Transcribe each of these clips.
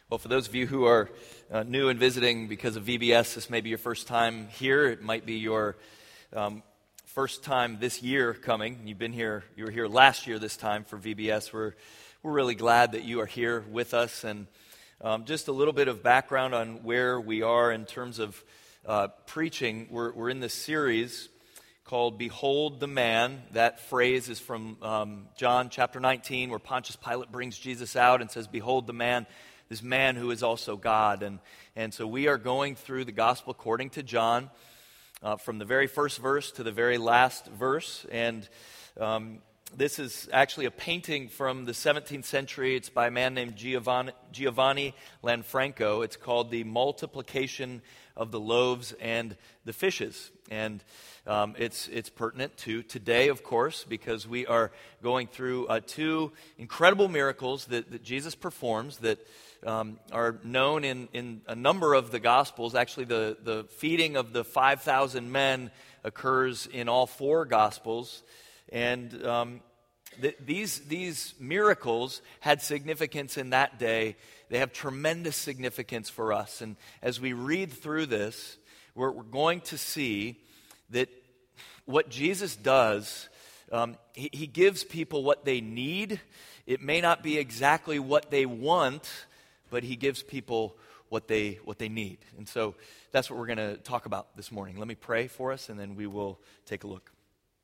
Well, for those of you who are new and visiting because of VBS, this may be your first time here. It might be your first time this year coming. You were here last year this time for VBS. We're really glad that you are here with us. And just a little bit of background on where we are in terms of preaching. We're in this series called Behold the Man. That phrase is from John chapter 19, where Pontius Pilate brings Jesus out and says, Behold the man, this man who is also God. And so we are going through the gospel according to John, from the very first verse to the very last verse. And this is actually a painting from the 17th century. It's by a man named Giovanni Lanfranco. It's called The Multiplication of the Loaves and the Fishes. And it's pertinent to today, of course, because we are going through two incredible miracles that Jesus performs that are known in a number of the Gospels. Actually, the feeding of the 5,000 men occurs in all four Gospels. And these miracles had significance in that day. They have tremendous significance for us. And as we read through this, we're going to see that what Jesus does, he gives people what they need. It may not be exactly what they want, but he gives people what they need. And so that's what we're going to talk about this morning. Let me pray for us, and then we will take a look.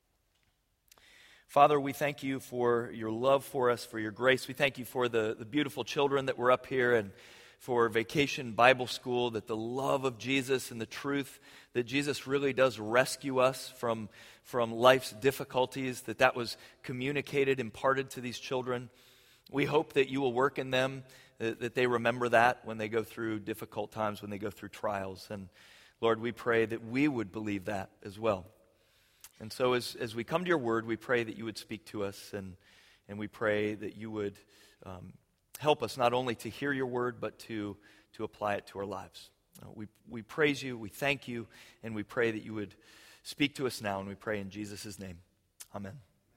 Father, we thank you for your love for us, for your grace. We thank you for the beautiful children that were up here and for Vacation Bible School, that the love of Jesus and the truth that Jesus really does rescue us from life's difficulties, that was communicated, imparted to these children. We hope that you will work in them, that they remember that when they go through difficult times, when they go through trials. And Lord, we pray that we would believe that as well. And so as we come to your word, we pray that you would speak to us, and we pray that you would help us not only to hear your word, but to apply it to our lives. We praise you, we thank you, and we pray that you would speak to us now, and we pray in Jesus' name. Amen.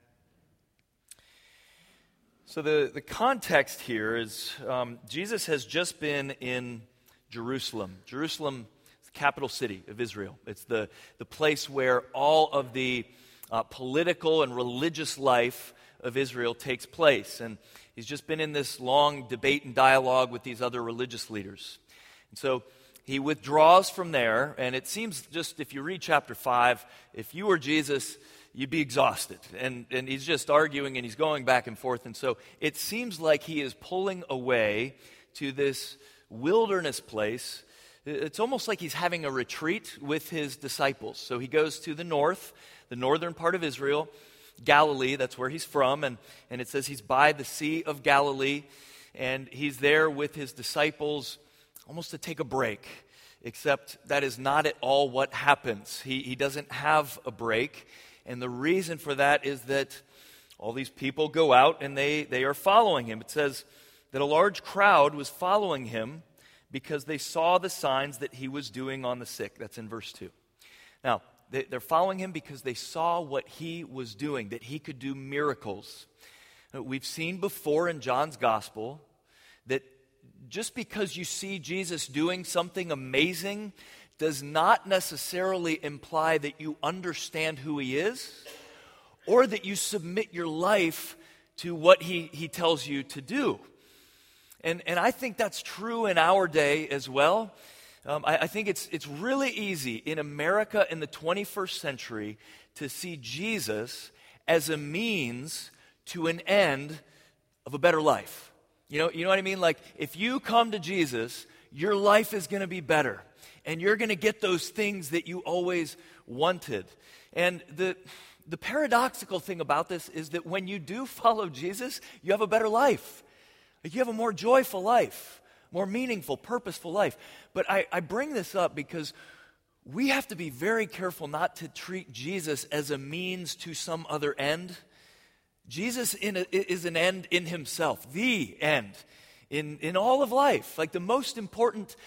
So the context here is Jesus has just been in Jerusalem. Jerusalem is the capital city of Israel. It's the place where all of the political and religious life of Israel takes place. And he's just been in this long debate and dialogue with these other religious leaders. And so he withdraws from there, and it seems just if you read chapter 5, if you were Jesus, you'd be exhausted. And he's just arguing and he's going back and forth. And so it seems like he is pulling away to this wilderness place. It's almost like he's having a retreat with his disciples. So he goes to the north, the northern part of Israel, Galilee, that's where he's from. And it says he's by the Sea of Galilee. And he's there with his disciples almost to take a break. Except that is not at all what happens. He doesn't have a break. And the reason for that is that all these people go out and they are following him. It says that a large crowd was following him because they saw the signs that he was doing on the sick. That's in verse 2. Now, they're following him because they saw what he was doing, that he could do miracles. We've seen before in John's gospel that just because you see Jesus doing something amazing does not necessarily imply that you understand who he is or that you submit your life to what he tells you to do. And I think that's true in our day as well. I think it's really easy in America in the 21st century to see Jesus as a means to an end of a better life. You know what I mean? Like, if you come to Jesus, your life is going to be better. And you're going to get those things that you always wanted. And the paradoxical thing about this is that when you do follow Jesus, you have a better life. You have a more joyful life, more meaningful, purposeful life. But I bring this up because we have to be very careful not to treat Jesus as a means to some other end. Jesus is an end in himself, the end in all of life. Like the most important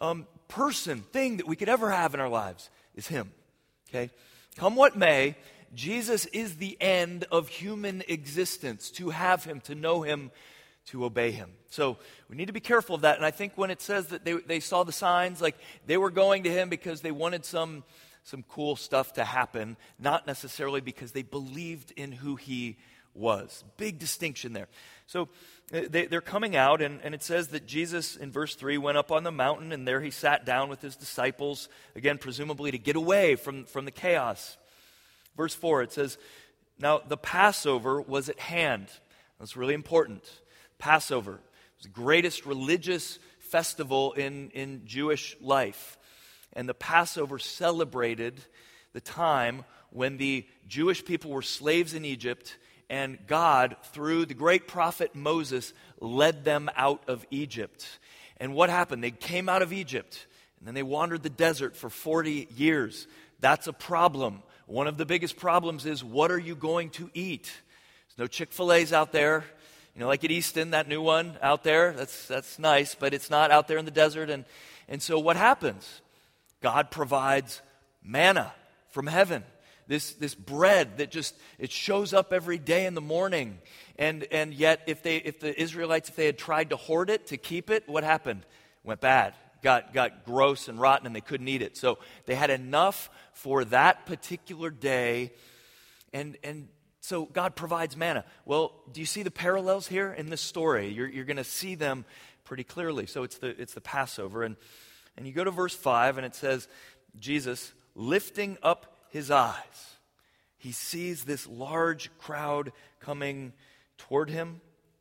thing that we could ever have in our lives is him. Okay? Come what may, Jesus is the end of human existence. To have him, to know him, to obey him. So we need to be careful of that. And I think when it says that they saw the signs, like they were going to him because they wanted some cool stuff to happen, not necessarily because they believed in who he was. Big distinction there. So they're coming out, and it says that Jesus, in verse 3, went up on the mountain, and there he sat down with his disciples, again, presumably to get away from the chaos. Verse 4, it says, now the Passover was at hand. That's really important. Passover was the greatest religious festival in Jewish life. And the Passover celebrated the time when the Jewish people were slaves in Egypt, and God, through the great prophet Moses, led them out of Egypt. And what happened? They came out of Egypt, and then they wandered the desert for 40 years. That's a problem. One of the biggest problems is, what are you going to eat? There's no Chick-fil-A's out there. You know, like at Easton, that new one out there, that's nice, but it's not out there in the desert. And so what happens? God provides manna from heaven. This bread that just, it shows up every day in the morning. And yet, if the Israelites, if they had tried to hoard it, to keep it, what happened? Went bad. Got gross and rotten, and they couldn't eat it. So they had enough for that particular day, and so God provides manna. Well, do you see the parallels here in this story? You're going to see them pretty clearly. So it's the Passover, and you go to verse 5, and it says, Jesus, lifting up his eyes, he sees this large crowd coming toward him,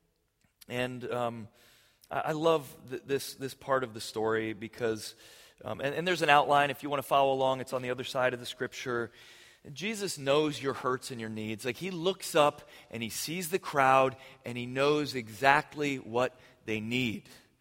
and I love this part of the story because, and there's an outline if you want to follow along. It's on the other side of the scripture. Jesus knows your hurts and your needs. Like, he looks up and he sees the crowd and he knows exactly what they need.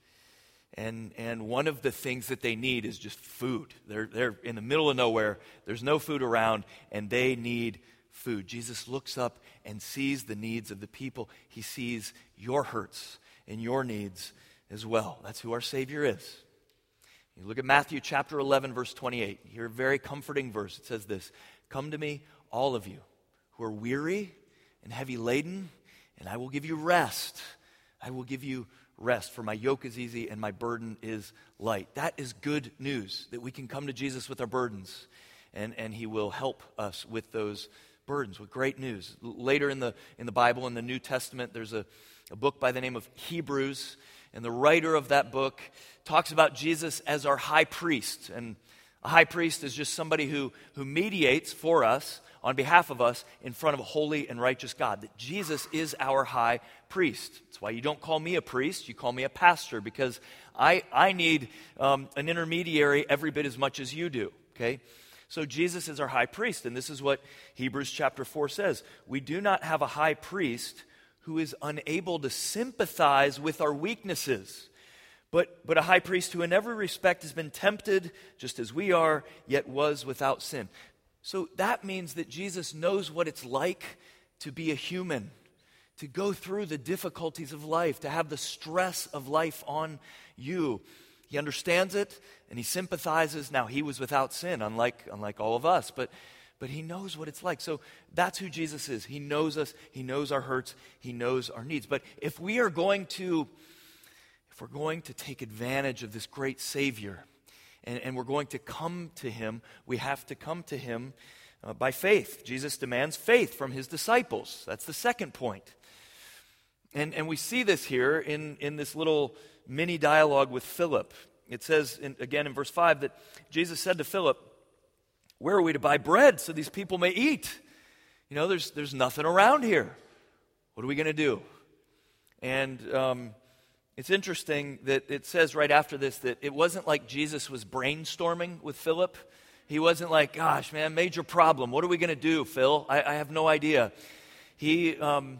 And one of the things that they need is just food. They're in the middle of nowhere. There's no food around, and they need food. Jesus looks up and sees the needs of the people. He sees your hurts and your needs as well. That's who our Savior is. You look at Matthew chapter 11, verse 28. You hear a very comforting verse. It says this, come to me, all of you who are weary and heavy laden, and I will give you rest. I will give you rest, for my yoke is easy and my burden is light. That is good news, that we can come to Jesus with our burdens, and he will help us with those burdens, with great news. Later in the Bible, in the New Testament, there's a book by the name of Hebrews, and the writer of that book talks about Jesus as our high priest. And a high priest is just somebody who mediates for us, on behalf of us, in front of a holy and righteous God. That Jesus is our high priest. That's why you don't call me a priest, you call me a pastor, because I need an intermediary every bit as much as you do, okay? So Jesus is our high priest, and this is what Hebrews chapter 4 says. We do not have a high priest who is unable to sympathize with our weaknesses, but a high priest who in every respect has been tempted just as we are, yet was without sin. So that means that Jesus knows what it's like to be a human, to go through the difficulties of life, to have the stress of life on you. He understands it, and he sympathizes. Now, he was without sin, unlike all of us, but he knows what it's like. So that's who Jesus is. He knows us. He knows our hurts. He knows our needs. But if we're going to take advantage of this great Savior, and we're going to come to him, we have to come to him by faith. Jesus demands faith from his disciples. That's the second point. And we see this here in this little mini dialogue with Philip. It says, again in verse 5, that Jesus said to Philip, where are we to buy bread so these people may eat? You know, there's nothing around here. What are we going to do? And it's interesting that it says right after this that it wasn't like Jesus was brainstorming with Philip. He wasn't like, gosh, man, major problem. What are we going to do, Phil? I have no idea. He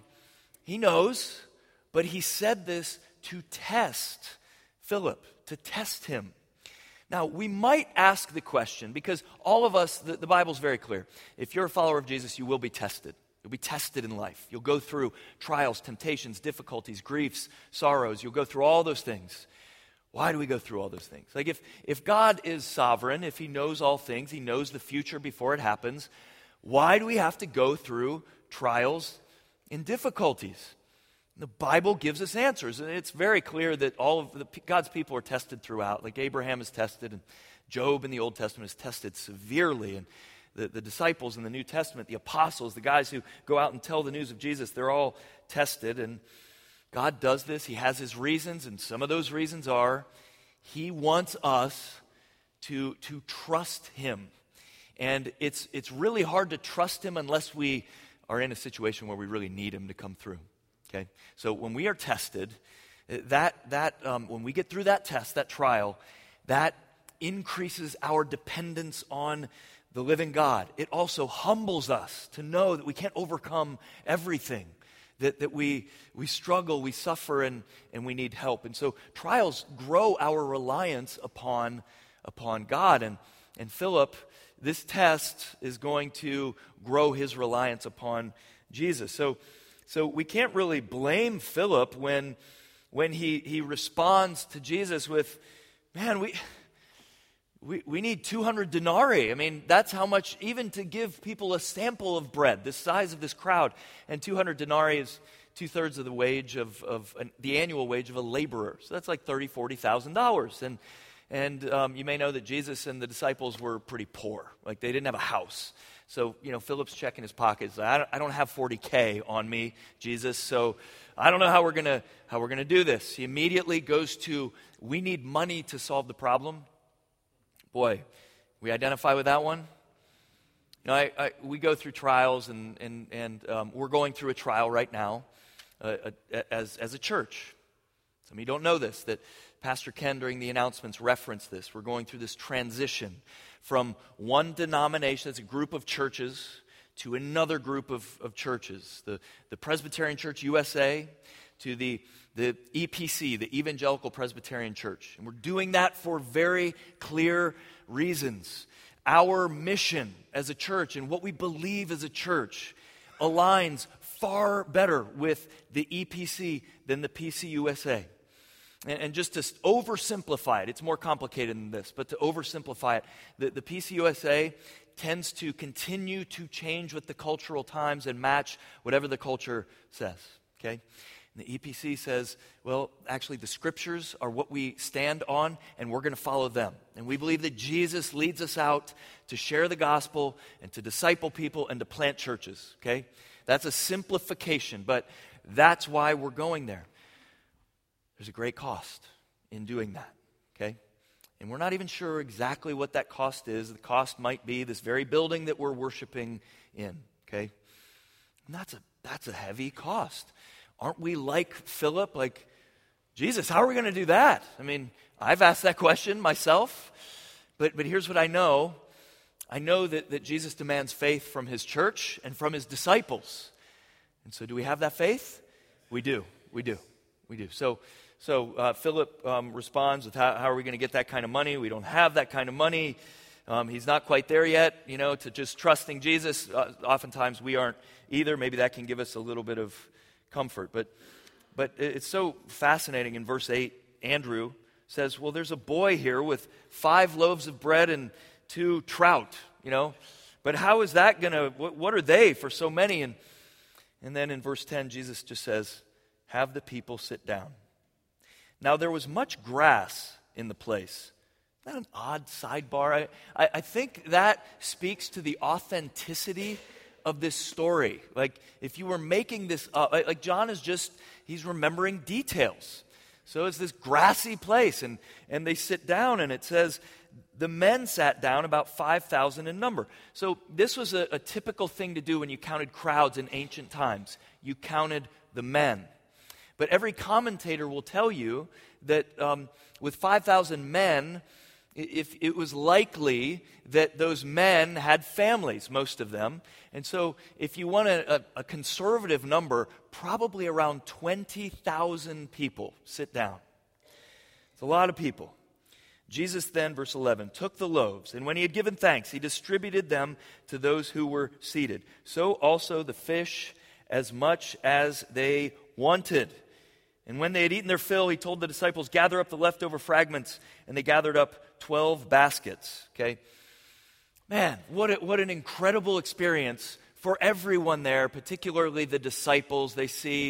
knows, but he said this to test Philip, to test him. Now, we might ask the question, because all of us, the Bible's very clear. If you're a follower of Jesus, you will be tested. You'll be tested in life. You'll go through trials, temptations, difficulties, griefs, sorrows. You'll go through all those things. Why do we go through all those things? Like if God is sovereign, if he knows all things, he knows the future before it happens, why do we have to go through trials and difficulties? The Bible gives us answers, and it's very clear that all of God's people are tested throughout. Like Abraham is tested, and Job in the Old Testament is tested severely, and the disciples in the New Testament, the apostles, the guys who go out and tell the news of Jesus, they're all tested, and God does this. He has his reasons, and some of those reasons are he wants us to trust him. And it's really hard to trust him unless we are in a situation where we really need him to come through. Okay? So when we are tested, when we get through that test, that trial, that increases our dependence on the living God. It also humbles us to know that we can't overcome everything, that we struggle, we suffer, and we need help. And so trials grow our reliance upon God. And Philip, this test is going to grow his reliance upon Jesus. So we can't really blame Philip when he responds to Jesus with, man, we need 200 denarii. I mean, that's how much, even to give people a sample of bread, the size of this crowd. And 200 denarii is 2/3 of the wage of the annual wage of a laborer. So that's like $30,000, $40,000. And you may know that Jesus and the disciples were pretty poor. Like, they didn't have a house. So, Philip's checking his pockets. I don't have 40K on me, Jesus, so I don't know how we're gonna do this. He immediately goes to, we need money to solve the problem. Boy, we identify with that one. We go through trials, and we're going through a trial right now as a church. Some of you don't know this, that Pastor Ken, during the announcements, referenced this. We're going through this transition from one denomination, it's a group of churches, to another group of churches. The Presbyterian Church USA to the EPC, the Evangelical Presbyterian Church. And we're doing that for very clear reasons. Our mission as a church and what we believe as a church aligns far better with the EPC than the PCUSA. And just to oversimplify it, it's more complicated than this, but to oversimplify it, the PCUSA tends to continue to change with the cultural times and match whatever the culture says, okay? And the EPC says, well, actually the scriptures are what we stand on, and we're going to follow them. And we believe that Jesus leads us out to share the gospel and to disciple people and to plant churches, okay? That's a simplification, but that's why we're going there. There's a great cost in doing that, okay? And we're not even sure exactly what that cost is. The cost might be this very building that we're worshiping in, okay? And that's a heavy cost. Aren't we like Philip? Like, Jesus, how are we going to do that? I mean, I've asked that question myself, but here's what I know. I know that Jesus demands faith from his church and from his disciples. And so do we have that faith? We do. So Philip responds with, how are we going to get that kind of money? We don't have that kind of money. He's not quite there yet, to just trusting Jesus. Oftentimes we aren't either. Maybe that can give us a little bit of comfort. But it's so fascinating. In verse 8, Andrew says, well, there's a boy here with 5 loaves of bread and 2 trout, But how is that going to, what are they for so many? And then in verse 10, Jesus just says, have the people sit down. Now there was much grass in the place. Isn't that an odd sidebar? I think that speaks to the authenticity of this story. Like, if you were making this up, like John he's remembering details. So it's this grassy place, and they sit down, and it says, the men sat down, about 5,000 in number. So this was a typical thing to do when you counted crowds in ancient times. You counted the men. But every commentator will tell you that with 5,000 men, if it was likely that those men had families, most of them. And so if you want a conservative number, probably around 20,000 people sit down. It's a lot of people. Jesus then, verse 11, took the loaves, and when he had given thanks, he distributed them to those who were seated. So also the fish, as much as they wanted. And when they had eaten their fill, he told the disciples, gather up the leftover fragments, and they gathered up 12 baskets. Okay, man, what an incredible experience for everyone there, particularly the disciples. They see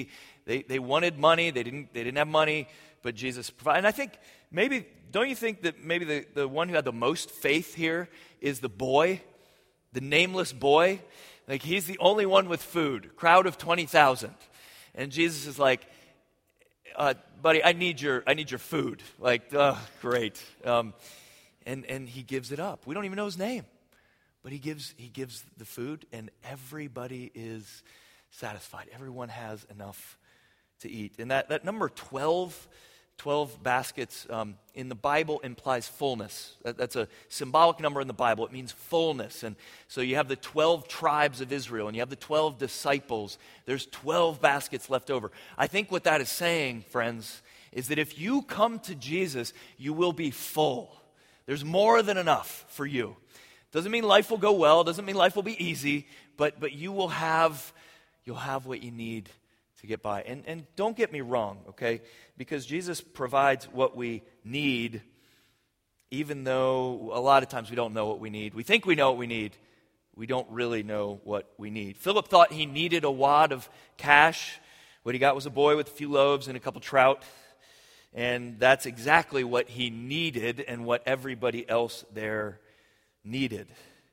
They wanted money. They didn't have money, but Jesus provided. And I think don't you think that maybe the one who had the most faith here is the boy, the nameless boy? Like, he's the only one with food, crowd of 20,000. And Jesus is like, buddy, I need your food. Like, great. And he gives it up. We don't even know his name. But he gives the food, and everybody is satisfied. Everyone has enough to eat. And that number 12 baskets in the Bible implies fullness. That's a symbolic number in the Bible. It means fullness. And so you have the 12 tribes of Israel, and you have the 12 disciples. There's 12 baskets left over. I think what that is saying, friends, is that if you come to Jesus, you will be full. There's more than enough for you. Doesn't mean life will go well. Doesn't mean life will be easy. But you'll have what you need to get by. And don't get me wrong, okay? Because Jesus provides what we need, even though a lot of times we don't know what we need. We think we know what we need. We don't really know what we need. Philip thought he needed a wad of cash. What he got was a boy with a few loaves and a couple trout. And that's exactly what he needed and what everybody else there needed.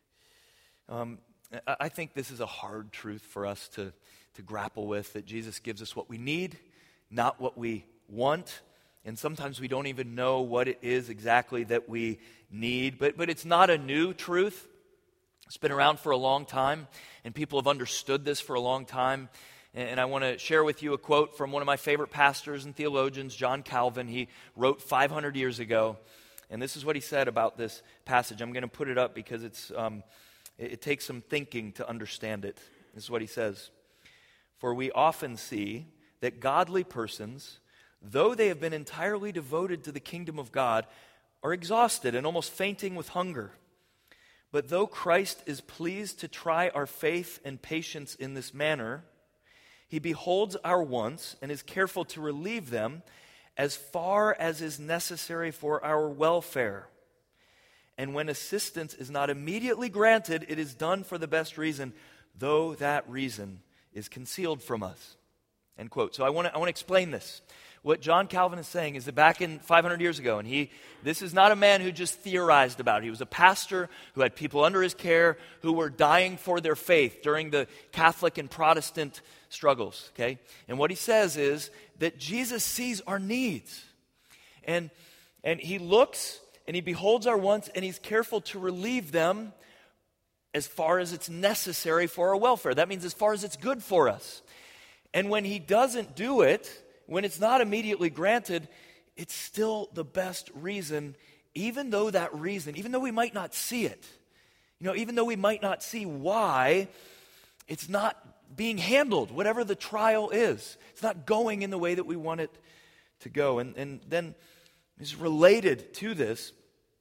I think this is a hard truth for us to grapple with, that Jesus gives us what we need, not what we want. And sometimes we don't even know what it is exactly that we need. But it's not a new truth. It's been around for a long time, and people have understood this for a long time. And I want to share with you a quote from one of my favorite pastors and theologians, John Calvin. He wrote 500 years ago. And this is what he said about this passage. I'm going to put it up because it takes some thinking to understand it. This is what he says. For we often see that godly persons, though they have been entirely devoted to the kingdom of God, are exhausted and almost fainting with hunger. But though Christ is pleased to try our faith and patience in this manner, he beholds our wants and is careful to relieve them as far as is necessary for our welfare. And when assistance is not immediately granted, it is done for the best reason, though that reason is concealed from us. End quote. So I want to explain this. What John Calvin is saying is that back in 500 years ago, and this is not a man who just theorized about it. He was a pastor who had people under his care who were dying for their faith during the Catholic and Protestant struggles, okay? And what he says is that Jesus sees our needs. And he looks and he beholds our wants, and he's careful to relieve them as far as it's necessary for our welfare. That means as far as it's good for us. And when he doesn't do it, when it's not immediately granted, it's still the best reason, even though we might not see it, even though we might not see why it's not being handled, whatever the trial is. It's not going in the way that we want it to go. And then is related to this,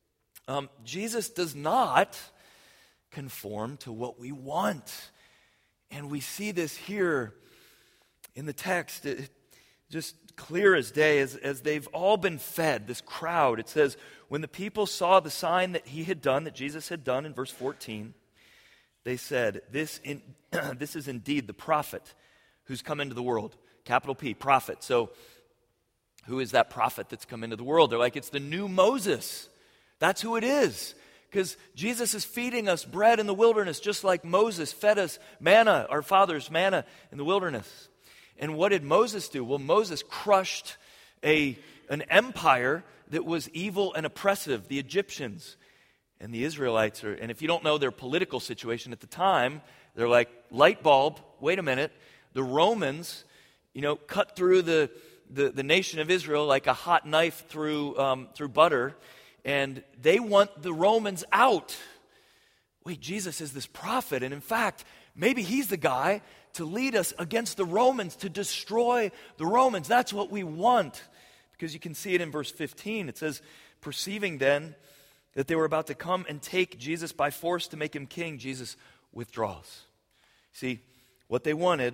Jesus does not conform to what we want. And we see this here in the text, just clear as day, as they've all been fed, this crowd. It says, when the people saw the sign that he had done, that Jesus had done in verse 14, they said, this is indeed the prophet who's come into the world. Capital P, prophet. So who is that prophet that's come into the world? They're like, it's the new Moses. That's who it is. Because Jesus is feeding us bread in the wilderness, just like Moses fed us manna, our fathers' manna in the wilderness. And what did Moses do? Well, Moses crushed an empire that was evil and oppressive, the Egyptians. And the Israelites and if you don't know their political situation at the time, they're like, light bulb, wait a minute. The Romans, cut through the nation of Israel like a hot knife through butter. And they want the Romans out. Wait, Jesus is this prophet. And in fact, maybe he's the guy to lead us against the Romans, to destroy the Romans. That's what we want. Because you can see it in verse 15. It says, perceiving then that they were about to come and take Jesus by force to make him king, Jesus withdraws. See, what they wanted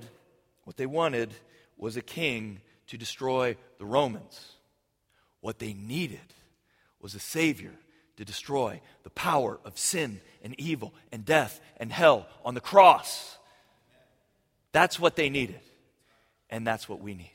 was a king to destroy the Romans. What they needed was a Savior to destroy the power of sin and evil and death and hell on the cross. That's what they needed. And that's what we need.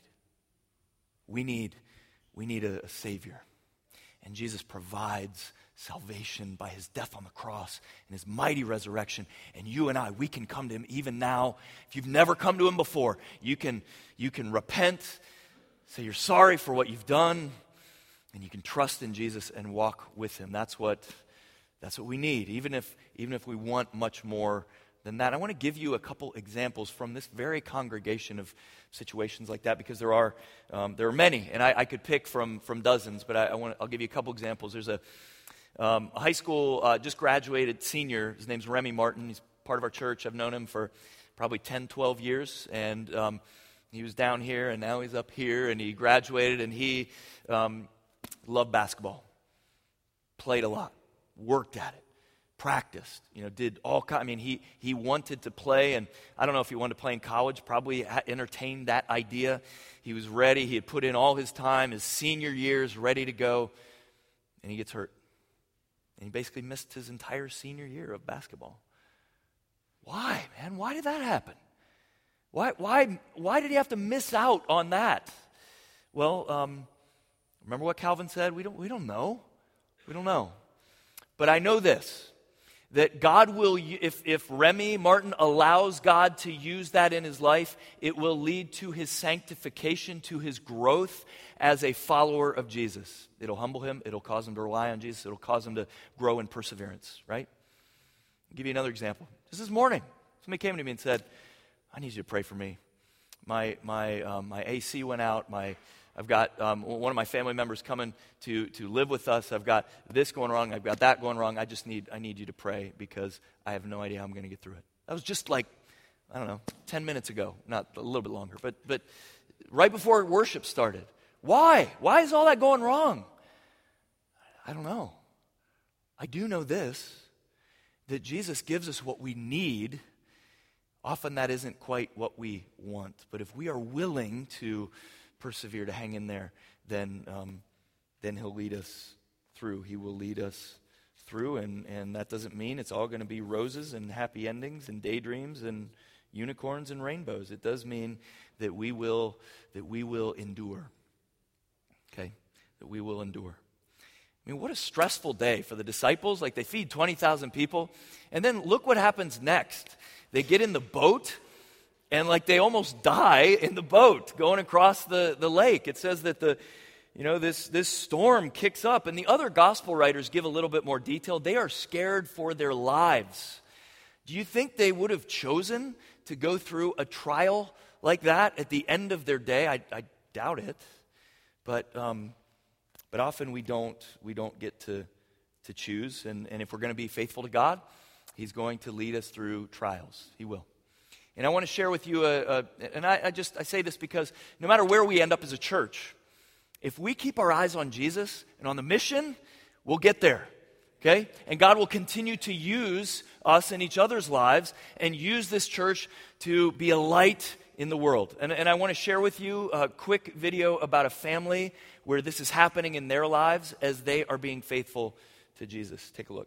We need a Savior. And Jesus provides salvation by his death on the cross and his mighty resurrection. And you and I, we can come to him even now. If you've never come to him before, you can repent, say you're sorry for what you've done, and you can trust in Jesus and walk with him. That's what we need, even if we want much more than that. I want to give you a couple examples from this very congregation of situations like that, because there are many, and I could pick from dozens, but I'll give you a couple examples. There's a high school just graduated senior. His name's Remy Martin. He's part of our church. I've known him for probably 10, 12 years, and he was down here, and now he's up here, and he graduated, and he loved basketball, played a lot, worked at it, practiced, did all kinds. I mean, he wanted to play, and I don't know if he wanted to play in college, probably entertained that idea. He was ready. He had put in all his time, his senior years, ready to go, and he gets hurt. And he basically missed his entire senior year of basketball. Why, man? Why did that happen? Why did he have to miss out on that? Well, remember what Calvin said? We don't know. We don't know. But I know this, that God will, if Remy Martin allows God to use that in his life, it will lead to his sanctification, to his growth as a follower of Jesus. It'll humble him. It'll cause him to rely on Jesus. It'll cause him to grow in perseverance, right? I'll give you another example. Just this morning, somebody came to me and said, I need you to pray for me. My AC went out. I've got one of my family members coming to live with us. I've got this going wrong. I've got that going wrong. I need you to pray because I have no idea how I'm going to get through it. That was just like, 10 minutes ago. Not a little bit longer. But right before worship started. Why? Why is all that going wrong? I don't know. I do know this, that Jesus gives us what we need. Often that isn't quite what we want. But if we are willing to persevere, to hang in there, then he'll lead us through. He will lead us through, and that doesn't mean it's all going to be roses and happy endings and daydreams and unicorns and rainbows. It does mean that we will endure. Okay? That we will endure. I mean, what a stressful day for the disciples. Like, they feed 20,000 people, and then look what happens next. They get in the boat, and they almost die in the boat going across the lake. It says that this storm kicks up, and the other gospel writers give a little bit more detail. They are scared for their lives. Do you think they would have chosen to go through a trial like that at the end of their day? I doubt it. But often we don't get to choose, and if we're going to be faithful to God, He's going to lead us through trials. He will. And I want to share with you, I say this because no matter where we end up as a church, if we keep our eyes on Jesus and on the mission, we'll get there, okay? And God will continue to use us in each other's lives and use this church to be a light in the world. And I want to share with you a quick video about a family where this is happening in their lives as they are being faithful to Jesus. Take a look.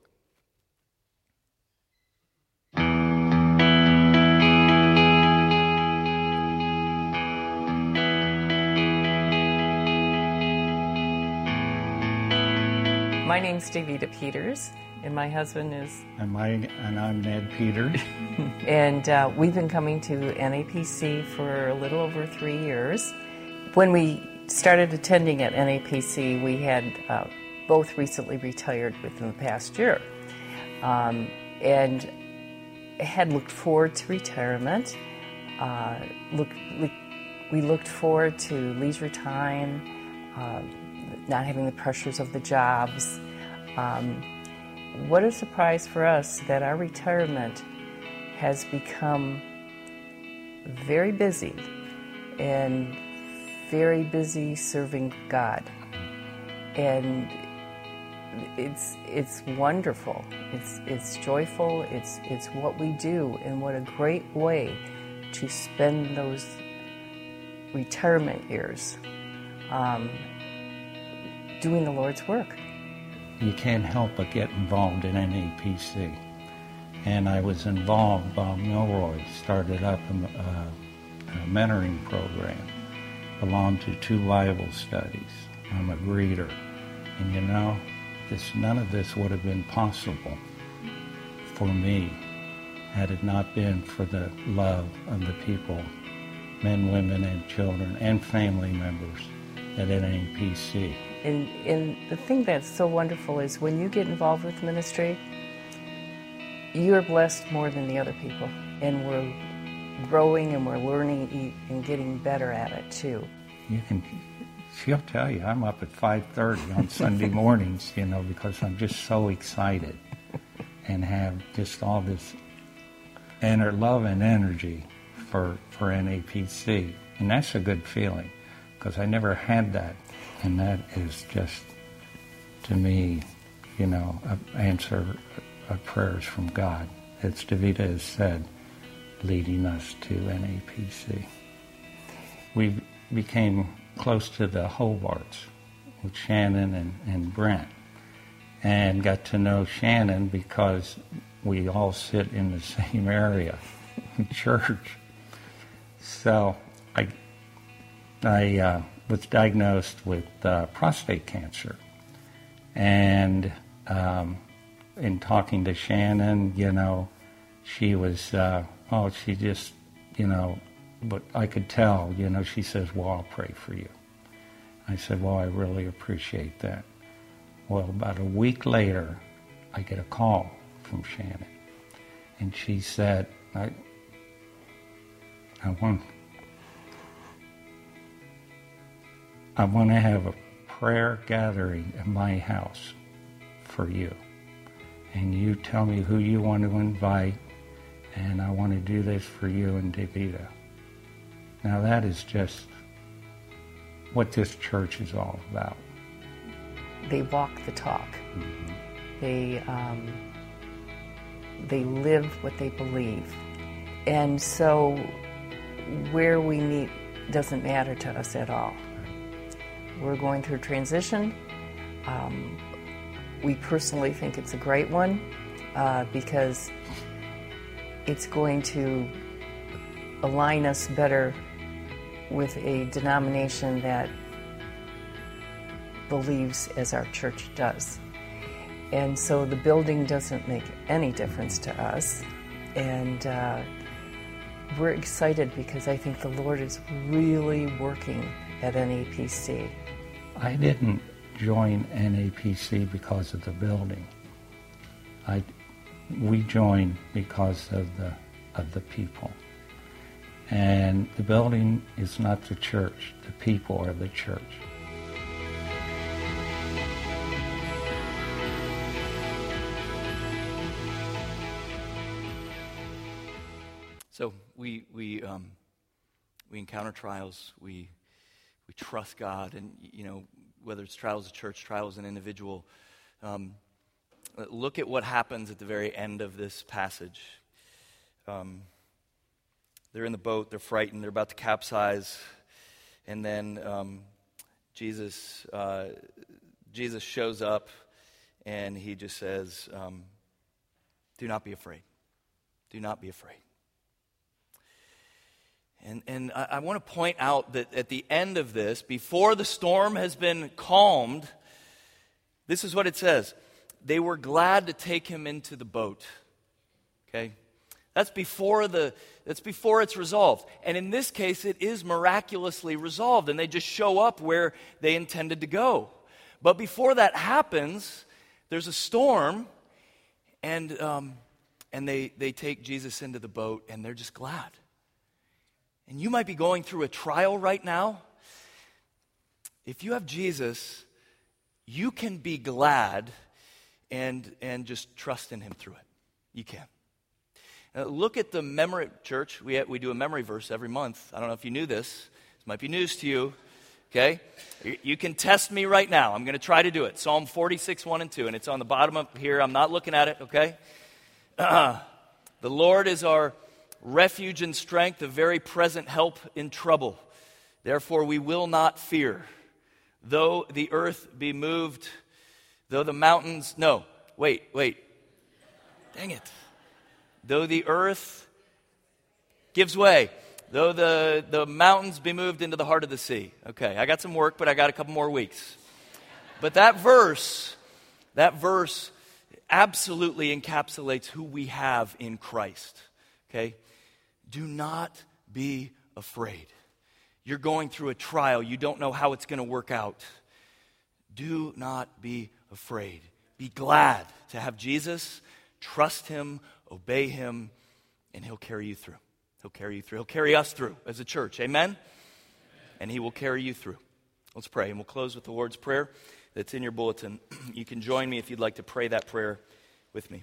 My name's Davida Peters, and my husband is... And I'm Ned Peters. And we've been coming to NAPC for a little over 3 years. When we started attending at NAPC, we had both recently retired within the past year. And had looked forward to retirement. We looked forward to leisure time, not having the pressures of the jobs. What a surprise for us that our retirement has become very busy and very busy serving God. And it's wonderful. It's joyful. It's what we do, and what a great way to spend those retirement years doing the Lord's work. You can't help but get involved in NAPC. And I was involved. Bob Milroy started up mentoring program, belong to 2 Bible studies. I'm a reader. And none of this would have been possible for me had it not been for the love of the people, men, women, and children, and family members at NAPC. And the thing that's so wonderful is when you get involved with ministry, you're blessed more than the other people. And we're growing and we're learning and getting better at it too. She'll tell you, I'm up at 5:30 on Sunday mornings, because I'm just so excited and have just all this love and energy for NAPC. And that's a good feeling, because I never had that. And that is just, to me, an answer of prayers from God. As Davida has said, leading us to NAPC. We became close to the Hobarts with Shannon and Brent, and got to know Shannon because we all sit in the same area, church. So I was diagnosed with prostate cancer, and in talking to Shannon, she was, she just, but I could tell, she says, well, I'll pray for you. I said, well, I really appreciate that. Well, about a week later, I get a call from Shannon. And she said, I want to have a prayer gathering at my house for you. And you tell me who you want to invite, and I want to do this for you and Davida. Now that is just what this church is all about. They walk the talk. Mm-hmm. They live what they believe. And so where we meet doesn't matter to us at all. We're going through a transition. We personally think it's a great one because it's going to align us better with a denomination that believes as our church does. And so the building doesn't make any difference to us. And we're excited because I think the Lord is really working at NAPC. I didn't join NAPC because of the building. We joined because of the people. And the building is not the church. The people are the church. So we encounter trials. We trust God, and whether it's trials of church, trials as an individual. Look at what happens at the very end of this passage. They're in the boat. They're frightened. They're about to capsize, and then Jesus shows up, and he just says, "Do not be afraid. Do not be afraid." And I want to point out that at the end of this, before the storm has been calmed, this is what it says. They were glad to take him into the boat. Okay? That's before it's resolved. And in this case, it is miraculously resolved, and they just show up where they intended to go. But before that happens, there's a storm, and they take Jesus into the boat, and they're just glad. And you might be going through a trial right now. If you have Jesus, you can be glad and just trust in him through it. You can. Look at the memory, church. We do a memory verse every month. I don't know if you knew this. This might be news to you. Okay? You can test me right now. I'm going to try to do it. Psalm 46, 1 and 2. And it's on the bottom up here. I'm not looking at it, okay? The Lord is our refuge and strength, a very present help in trouble. Therefore we will not fear. Though the earth be moved, though the mountains... No, wait. Dang it. Though the earth gives way, Though the mountains be moved into the heart of the sea. Okay, I got some work, but I got a couple more weeks. But that verse absolutely encapsulates who we have in Christ. Okay? Do not be afraid. You're going through a trial. You don't know how it's going to work out. Do not be afraid. Be glad to have Jesus. Trust him, obey him, and he'll carry you through. He'll carry you through. He'll carry us through as a church. Amen? And he will carry you through. Let's pray, and we'll close with the Lord's Prayer that's in your bulletin. You can join me if you'd like to pray that prayer with me.